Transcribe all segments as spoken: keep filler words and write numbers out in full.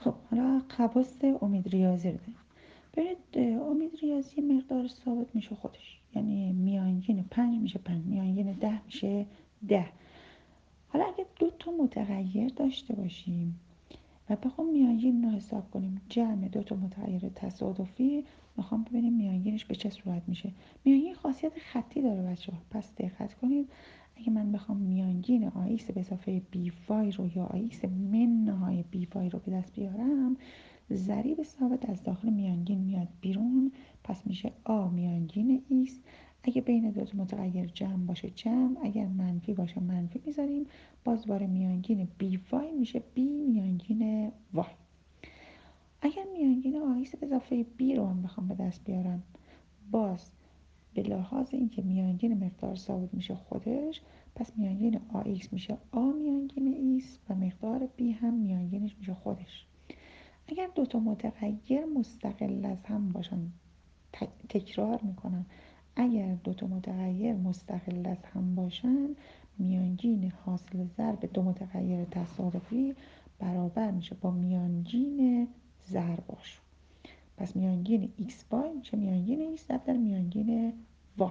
خب حالا خواص امید ریاضی رو داریم. ببینید امید ریاضی مقدار ثابت میشه خودش، یعنی میانگین پنج میشه پنج، میانگین ده میشه ده. حالا اگه دو تا متغیر داشته باشیم و بخوام میانگین رو حساب کنیم، جمع دو تا متغیر تصادفی، میخوام ببینیم میانگینش به چه صورت میشه. میانگین خاصیت خطی داره بچه ها، پس دقت کنید. اگه من بخوام میانگین آیکس به اضافه بی وای رو یا آیکس من نهای بی وای رو به دست بیارم، ضریب ثابت از داخل میانگین میاد بیرون، پس میشه آ میانگین ایکس. اگه بین دو تا متغیر جمع باشه جمع، اگر منفی باشه منفی میذاریم. باز بار میانگین بی وای میشه بی میانگین وای. اگر میانگین آیکس به اضافه بی رو هم بخوام به دست بیارم، باز به لحاظ اینکه میانگین مقدار ثابت میشه خودش، پس میانگین آیکس میشه آ میانگین ایکس و مقدار بی هم میانگینش میشه خودش. اگر دو تا متغیر مستقل از هم باشن، تکرار میکنم، اگر دو تا متغیر مستقل از هم باشن، میانگین حاصل ضرب دو متغیر تصادفی برابر میشه با میانگین ضرباشون. پس میانگین x وای میشه میانگین x ضرب در میانگین y.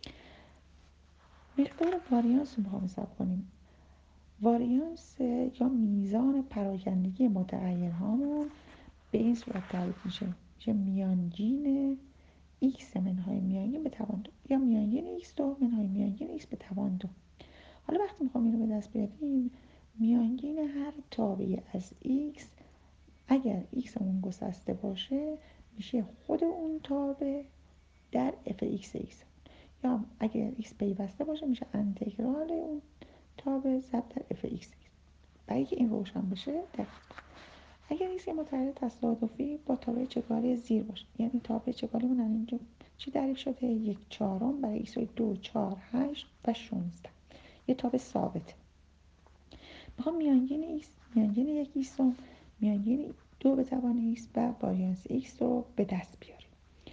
مقدار واریانس رو میخوام حساب کنیم. واریانس یا میزان پراکندگی متغیرهامون به این صورت تعریف میشه، میشه میانگین x منهای میانگین به توان دو یا میانگین x دو منهای میانگین x به توان دو. حالا وقتی میخوام اینو به دست بیاریم، میانگین هر تابعی از x اگر x اون گسسته باشه میشه خود اون تابع در f x x، یا اگر x پیوسته باشه میشه انتگرال اون تابع ضرب در f x x. برای که این روشن بشه دقت کن. اگر x یه متغیر تصادفی با تابع چگالی زیر باشه، یعنی تابع چگالیمون اینجا چی تعریف شده؟ یک چهارم برای x دو، چهار، هشت و شانزده، یه تابع ثابته. میخوام میانگین x، میانگین یک x رو، میانگین دو به توان x و واریانس x رو به دست بیاریم.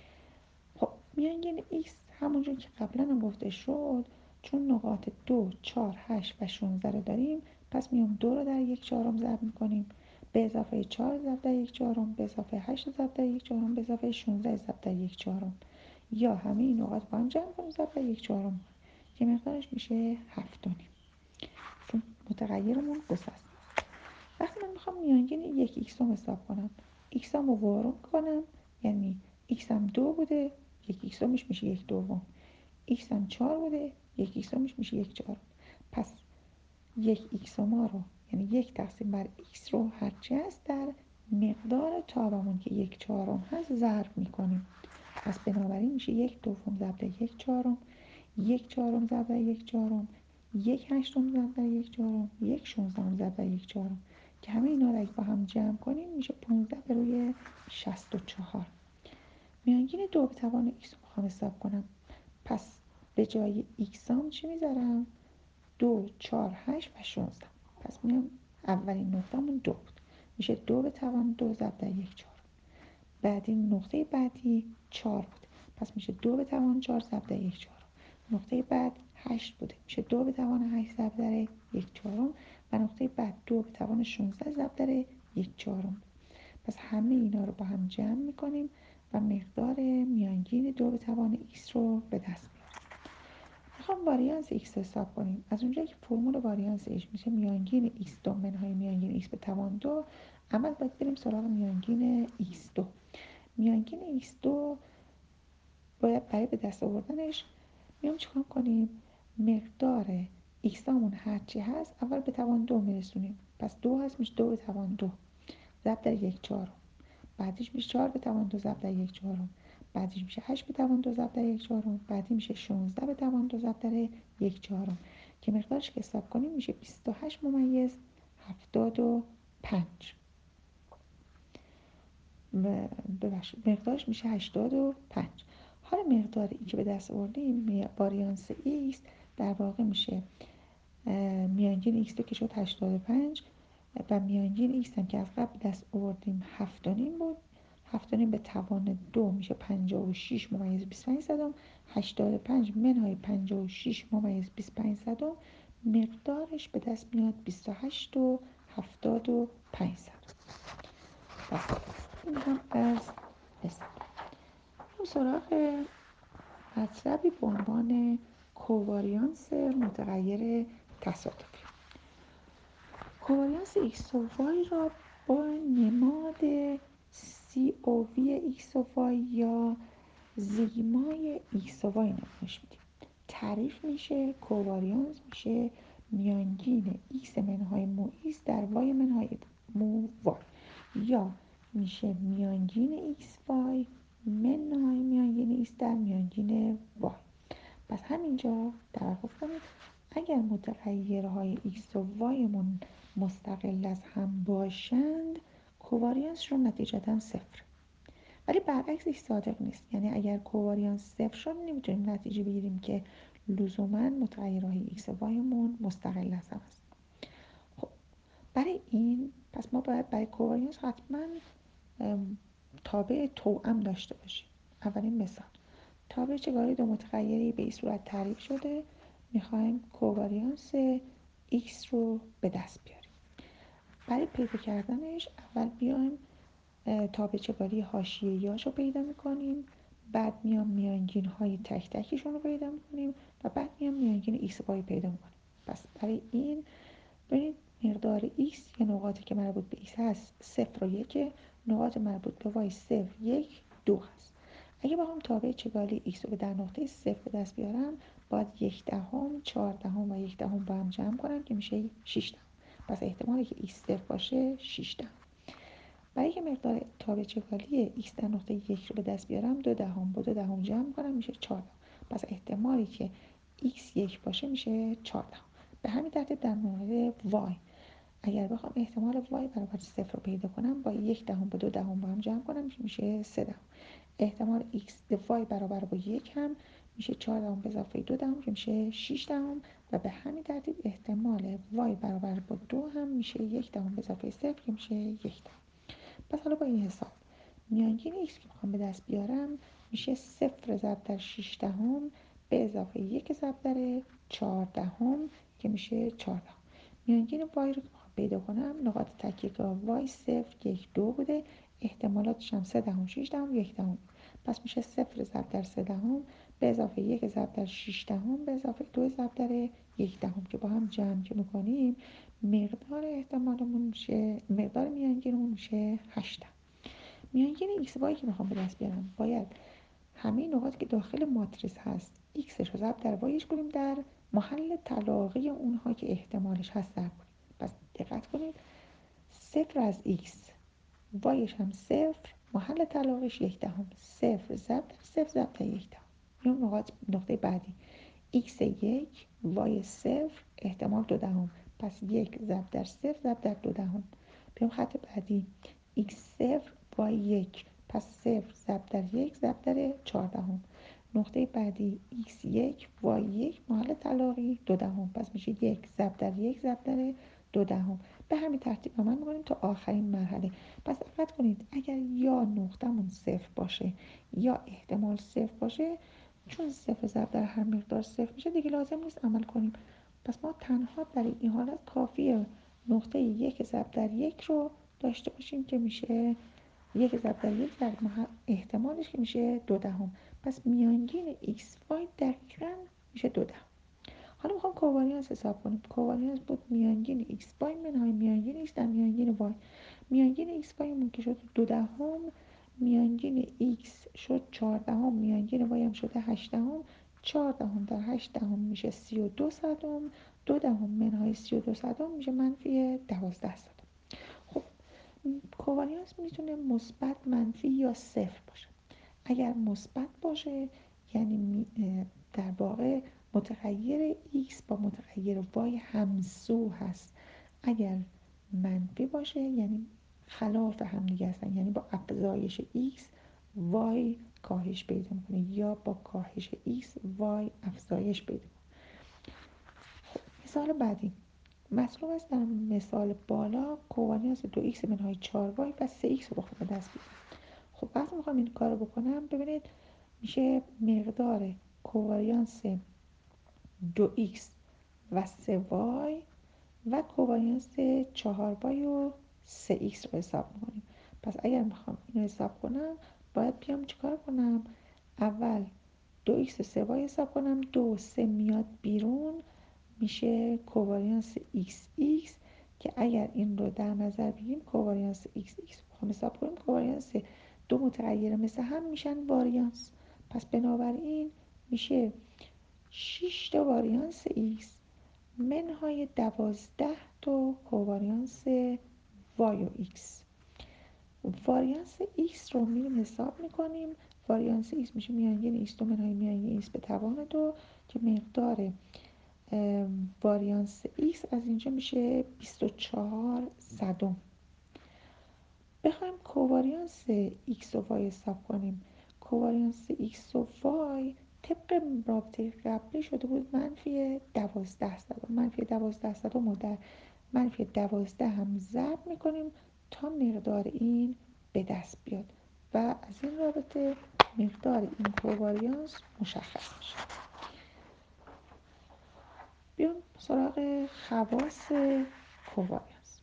خب میانگین x همونجور که قبلا هم گفته شد، چون نقاط دو، چهار، هشت و شانزده رو داریم، پس میام دو رو در یک چهارم ضرب میکنیم به اضافه چهار ضرب در یک چهارم به اضافه هشت ضرب در یک چهارم به اضافه شانزده ضرب در یک چهارم، یا همه این نقاط با هم جمع کنیم ضرب در یک چهارم که مقدارش میشه هفت و نیم، چون متغیرمون گسسته. وقتی من میخوام میانگین یک ایکس رو حساب کنم، ایکس هم رو وارون کنم، یعنی ایکس هم دو بوده، یک ایکس میشه میشه یک دوم، ایکس هم چهار بوده، یک ایکس میشه میشه یک چهارم. پس یک ایکس ما رو، یعنی یک تقسیم بر ایکس رو هرچی هست در مقدار تابمون که یک چهارم هست ضرب میکنیم. پس بنابراین میشه یک دوم ضرب در یک چهارم، یک چهارم ضرب در یک چهارم، یک هشتم ضرب در یک چهارم، یک شانزدهم ضرب در یک چهارم، که همه اینا رو اگه با هم جمع کنیم میشه پانزده به روی شصت و چهار. میانگین دو به توان x رو میخوام حساب کنم، پس به جای x هم چی میذارم؟ دو، چهار، هشت و شانزده. پس میام اولین نقطه‌مون دو بود، میشه دو به توان دو ضرب در یک چهارم. بعدی نقطه بعدی چهار بود، پس میشه دو به توان چهار ضرب در یک چهارم. نقطه بعد هشت بوده، میشه دو به توان هشت ضرب در یک چهارم، و نقطه بعد دو به توان شانزده ضرب در یک چهارم. پس همه اینا رو با هم جمع میکنیم و مقدار میانگین دو به توان x رو به دست میاریم. میخوام واریانس x حساب کنیم. از اونجایی که فرمول واریانس x میشه میانگین x دو منهای میانگین x به توان دو، اول باید بریم سراغ میانگین x دو. میانگین x دو باید برای به دست آوردنش میام چیکار کنیم؟ مقدار x همون هرچی هست اول به توان دو میرسونیم، پس دو هست میشه دو به توان دو ضرب در یک چهارم، بعدیش میشه چهار به توان دو ضرب در یک چهارم، بعدیش میشه هشت به توان دو ضرب در یک چهارم، بعدی میشه شانزده به توان دو ضرب در یک چهارم، که مقدارش که حساب کنیم میشه بیست و هشت ممیز هفتاد و پنج. ببخشید مقدارش میشه هشتاد و پنج. حالا مقداری که به دست آوردیم واریانس x در واقع میشه میانگین x که شد هشتاد و پنج و میانگین x هم که از قبل دست آوردیم هفت و نیم بود، هفت و نیم به توان دو میشه پنجاه و شش ممیز بیست و پنج صدم، هشتاد و پنج منهای پنجاه و شش ممیز بیست و پنج صدم، مقدارش به دست میاد بیست و هشت و هفتاد و پنج صدم. و سه ایکس. این هم از اسم. بریم سراغ مطلبی به عنوان کوواریانس متغیر تصادفی. کوواریانس ایکس و وای را با نماد سی او وی ایکس و وای یا زیگمای ایکس و وای نمایش میدیم. تعریف میشه کوواریانس میشه میانگین ایکس منهای مو ایکس در وای منهای مو وای، یا میشه میانگین ایکس وای منهای میانگین ایکس در میانگین وای. پس همینجا توقف کنید. اگر متغیرهای ایکس و وایمون مستقل از هم باشند کوواریانس رو نتیجتا صفر. ولی برعکسش صادق نیست، یعنی اگر کوواریانس صفر شد نمیتونیم نتیجه بگیریم که لزوما متغیرهای ایکس و وایمون مستقل از هم است. خب برای این پس ما باید برای کوواریانس حتما تابع توأم داشته باشیم. اولین مثال، تابع چگالی دو متغیری به این صورت تعریف شده، میخوایم کوواریانس x رو به دست بیاریم. برای پیدا کردنش اول بیایم تابع چگالی حاشیه‌ای‌هاش رو پیدا میکنیم، بعد میام میانگین های تک تکیشون رو پیدا میکنیم و بعد میام میانگین x و y پیدا میکنیم. پس برای این ببینید مقدار x یا نقاطی که مربوط به x هست صفر و یک، نقاط مربوط به y صفر، یک، دو هست. اگه بخوام تابع چگالی x رو در نقطه صفر به دست بیارم باید یک دهم، چهار دهم و یک دهم با هم جمع کنم که میشه شش دهم. پس احتمالی که x صفر باشه شش دهم. برای که مقدار تابع چگالی x در نقطه یک رو به دست بیارم دو دهم با دو دهم جمع کنم میشه چهار دهم. پس احتمالی که x یک باشه میشه چهار دهم. به همین ترتیب در مورد y اگر بخوام احتمال y برابر صفر رو پیدا کنم با یک دهم با دو دهم با هم جمع کنم میشه سه دهم. احتمال x y برابر با یک هم میشه چهار دهم به اضافه دو دهم که میشه شش دهم و به همین ترتیب احتمال y برابر با دو هم میشه یک دهم به اضافه صفر که میشه یک دهم. پس حالا با این حساب میانگین x که میخوام به دست بیارم میشه صفر ضرب در شش دهم به اضافه یک ضرب در چهار دهم که میشه چهار دهم. میانگین y رو که میخوام پیدا کنم نقاط تکیه‌گاه y صفر، یک، دو بوده، احتمالاتش هم سه دهم، شش دهم، یک دهم. پس میشه صفر ضرب در سه دهم به اضافه یک ضرب در شش دهم به اضافه دو ضرب در یک دهم که با هم جمع که میکنیم مقدار احتمالمون میشه، مقدار میانگینمون میشه هشت دهم. میانگین ایکس وای که میخوام به دست بیارم باید همه نقاطی که داخل ماتریس هست ایکسش رو ضرب در وایش کنیم در محل تلاقی اونها که احتمالش هست ضرب کنیم. پس دقت کنید صفر از ایکس وایش هم صفر، محل تلاقیش یک دهم، صفر ضرب در صفر ضرب در یک دهم. این نقاط نقطه بعدی x یک وای صفر احتمال دو دهم، پس یک ضرب در صفر ضرب در دو دهم. بیام خط بعدی x صفر وای یک، پس صفر ضرب در یک ضرب در چهار دهم. نقطه بعدی x یک وای یک محل تلاقی دو دهم، پس میشه یک ضرب در یک ضرب در دو دهم. به همین ترتیب عمل می‌کنیم تا آخرین مرحله. پس دقت کنید اگر یا نقطمون صفر باشه یا احتمال صفر باشه، چون صفر ضرب در هر مقدار صفر میشه دیگه لازم نیست عمل کنیم. پس ما تنها برای این حالت کافیه نقطه یک ضرب در یک رو داشته باشیم که میشه یک ضرب در یک در احتمالش که میشه دو دهم. پس میانگین ایکس وای دقیقاً میشه دو دهم. حالا میخوام کوواریانس حساب کنیم. کوواریانس بود میانگین ایکس وای منهای میانگین ایکس در میانگین وای. میانگین ایکس وای که شد دو دهم، میانگین ایکس شد چهار دهم، میانگین وای هم شده هشت دهم. چهار دهم در هشت دهم میشه سی و دو صدم، دو دهم منهای سی و دو صدم میشه منفی دوازده صدم. خب کوواریانس میتونه مثبت، منفی یا صفر باشه. اگر مثبت باشه یعنی در واقع متغیر x با متغیر y همسو هست. اگر منفی باشه یعنی خلاف همدیگه هستن، یعنی با افزایش x y کاهش پیدا میکنه یا با کاهش x y افزایش پیدا میکنه. مثال بعدی مطلوب است در مثال بالا کوواریانس دو ایکس منهای چهار وای و سه ایکس رو بخوام به دست بیارم. خب وقتی میخوام این کار رو بکنم ببینید میشه مقدار کوواریانس دو ایکس و سه وای و کوواریانس چهار وای و سه ایکس رو حساب میکنیم. پس اگر میخوام اینو حساب کنم باید بیام چیکار کنم؟ اول دو ایکس و سه وای حساب کنم. دو و سه میاد بیرون میشه کوواریانس ایکس ایکس که اگر این رو در نظر بگیریم کوواریانس ایکس ایکس بخوام حساب کنیم کوواریانس دو متغیر مثل هم میشن واریانس. پس بنابراین میشه شش تا واریانس ایکس منهای دوازده تا کوواریانس وای و ایکس. واریانس ایکس رو میریم حساب میکنیم. واریانس ایکس میشه میانگین ایکس دو منهای میانگین ایکس به توان دو که مقدار واریانس ایکس از اینجا میشه بیست و چهار صدم. بخوایم کوواریانس ایکس و وای حساب کنیم، کوواریانس ایکس و وای طبق رابطه قبلی شده بود منفی دوازده صدم. منفی دوازده صدم رو در منفی دوازده هم ضرب میکنیم تا مقدار این به دست بیاد و از این رابطه مقدار این کوواریانس مشخص میشه. بیام سراغ خواص کوواریانس.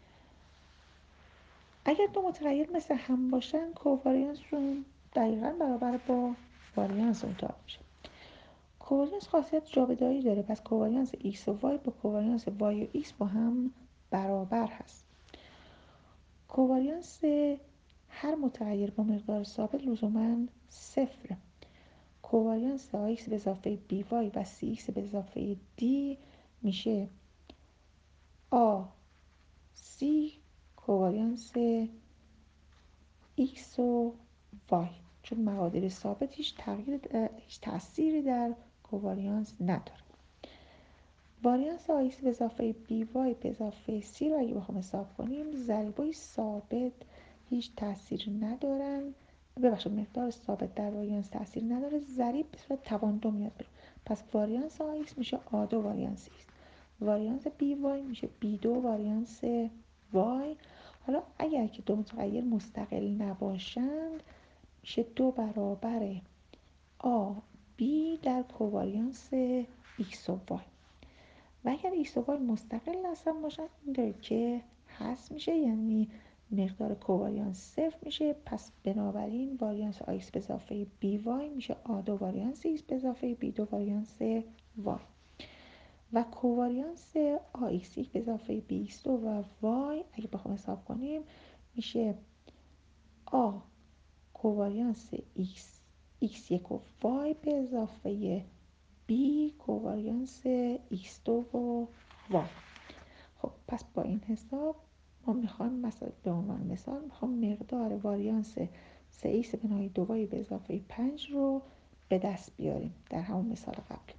اگر دو متغیر مثل هم باشن کوواریانسشون دقیقا برابر با واریانس اون طور میشه. کوواریانس خاصیت جابجایی داره، پس کوواریانس ایکس و وای با کوواریانس وای و ایکس با هم برابر هست. کوواریانس هر متغیر با مقدار ثابت لزوما صفره. کوواریانس آیکس به اضافه بی وای و سی ایکس به اضافه دی میشه آ سی کوواریانس ایکس و وای، چون مقادیر ثابت هیچ تغییر هیچ تأثیری در کوواریانس نداره. واریانس آیکس به اضافه بی وای به اضافه سی رو اگه بخوام حساب کنیم، ضریبای ثابت هیچ تأثیری ندارن. ببخشید مقدار ثابت در واریانس تأثیر نداره، ضریب به صورت توان دو میاد بیرون. پس واریانس آیکس میشه آ دو واریانس ایکس. واریانس بی وای میشه بی دو واریانس وای. حالا اگر که دو متغیر مستقل نباشند میشه دو برابر آ بی در کوواریانس ایکس و وای. و اگر ایکس و وای مستقل هستن باشن این داره که هست میشه، یعنی مقدار کوواریانس صفر میشه. پس بنابراین واریانس آیکس به اضافه بی وای میشه آ دو واریانس ایکس به اضافه بی دو واریانس وای و کوواریانس آ ایکس یک به اضافه بی ایکس دو و وای اگه بخوام حساب کنیم میشه آ کوواریانس ایکس ایکس یک و وای به اضافه بی کوواریانس ایکس دو و وای. خب پس با این حساب ما میخوایم مثلا به عنوان مثال میخوام مقدار واریانس سه ایکس بنای دو وای به اضافه پنج رو به دست بیاریم در همون مثال قبلی.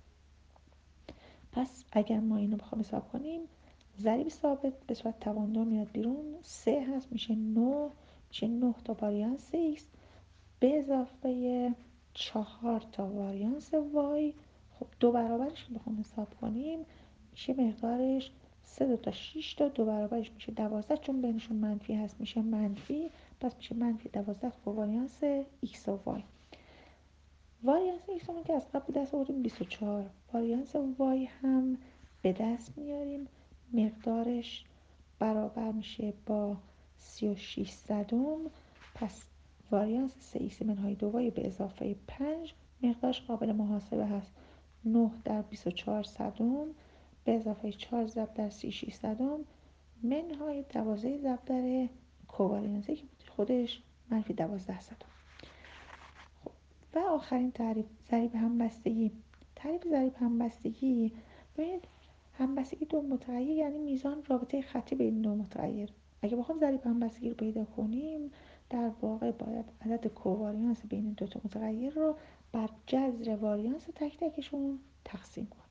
پس اگر ما اینو بخوام حساب کنیم، ضریب ثابت به صورت توان دو میاد بیرون، سه هست میشه نه، میشه نه تا واریانس ایکس به اضافه چهار تا واریانس وای. خب دو برابرش رو بخوام حساب کنیم میشه مقدارش سه دو تا شش تا، دو برابرش میشه دوازده، چون بینشون منفی هست میشه منفی، پس میشه منفی دوازده واریانس ایکس و وای. واریانس ایکس رو که از قبل به دست آوردیم بیست و چهار، واریانس وای هم به دست میاریم، مقدارش برابر میشه با سی و شش صدم. پس واریانس سه ایکس منهای دو وای به اضافه پنج مقدارش قابل محاسبه هست، نه در بیست و چهار صدم به اضافه چهار ضرب در سی و شش صدم منهای دوازده ضرب در کوواریانسی که خودش منفی دوازده صدم. و آخرین تعریف ضریب همبستگی. تعریف ضریب همبستگی، ببینید همبستگی دو متغیر یعنی میزان رابطه خطی بین دو متغیر. اگه بخوام ضریب همبستگی رو پیدا کنیم در واقع باید عدد کوواریانس بین دو تا متغیر رو بر جذر واریانس تک تکشون تقسیم کنیم.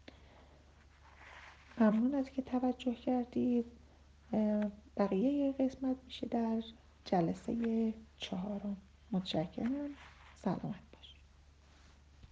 ممنون از که توجه کردید. بقیه قسمت میشه در جلسه چهارم. متشکرم. سلامت.